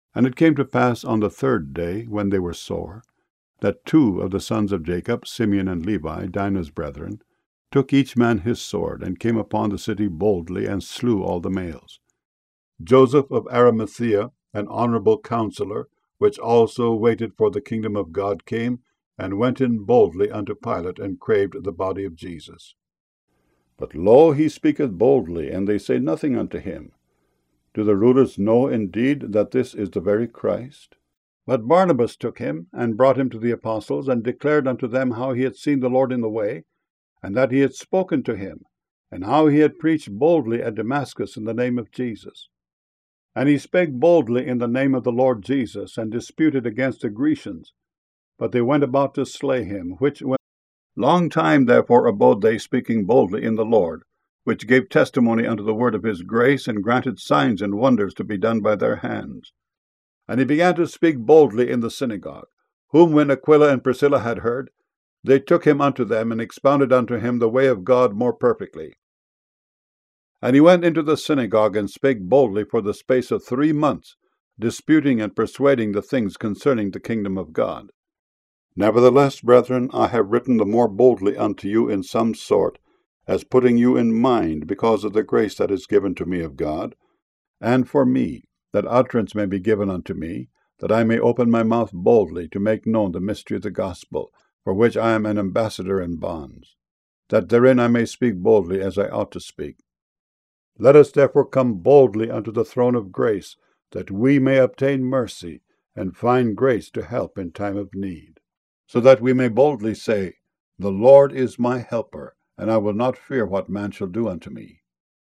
And it came to pass on the third day, when they were sore, that two of the sons of Jacob, Simeon and Levi, Dinah's brethren, took each man his sword, and came upon the city boldly, and slew all the males. Joseph of Arimathea, an honorable counselor, which also waited for the kingdom of God, came, and went in boldly unto Pilate, and craved the body of Jesus. But lo, he speaketh boldly, and they say nothing unto him. Do the rulers know indeed that this is the very Christ? But Barnabas took him, and brought him to the apostles, and declared unto them how he had seen the Lord in the way, and that he had spoken to him, and how he had preached boldly at Damascus in the name of Jesus. And he spake boldly in the name of the Lord Jesus, and disputed against the Grecians. But they went about to slay him, long time therefore abode they, speaking boldly in the Lord, which gave testimony unto the word of his grace, and granted signs and wonders to be done by their hands. And he began to speak boldly in the synagogue, whom when Aquila and Priscilla had heard, they took him unto them, and expounded unto him the way of God more perfectly. And he went into the synagogue, and spake boldly for the space of 3 months, disputing and persuading the things concerning the kingdom of God. Nevertheless, brethren, I have written the more boldly unto you in some sort, as putting you in mind, because of the grace that is given to me of God, and for me, that utterance may be given unto me, that I may open my mouth boldly to make known the mystery of the gospel, for which I am an ambassador in bonds, that therein I may speak boldly as I ought to speak. Let us therefore come boldly unto the throne of grace, that we may obtain mercy, and find grace to help in time of need, so that we may boldly say, The Lord is my helper, and I will not fear what man shall do unto me.